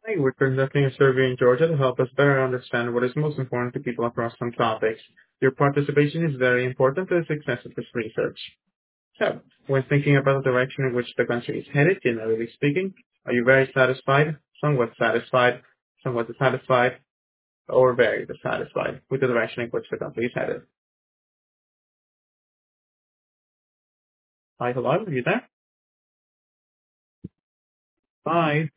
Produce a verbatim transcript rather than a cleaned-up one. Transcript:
Hey, we're conducting a survey in Georgia to help us better understand what is most important to people across some topics. Your participation is very important to the success of this research. So, when thinking about the direction in which the country is headed, generally speaking, are you very satisfied, somewhat satisfied, somewhat dissatisfied, or very dissatisfied with the direction in which the country is headed? Hi, hello, are you there? Hi.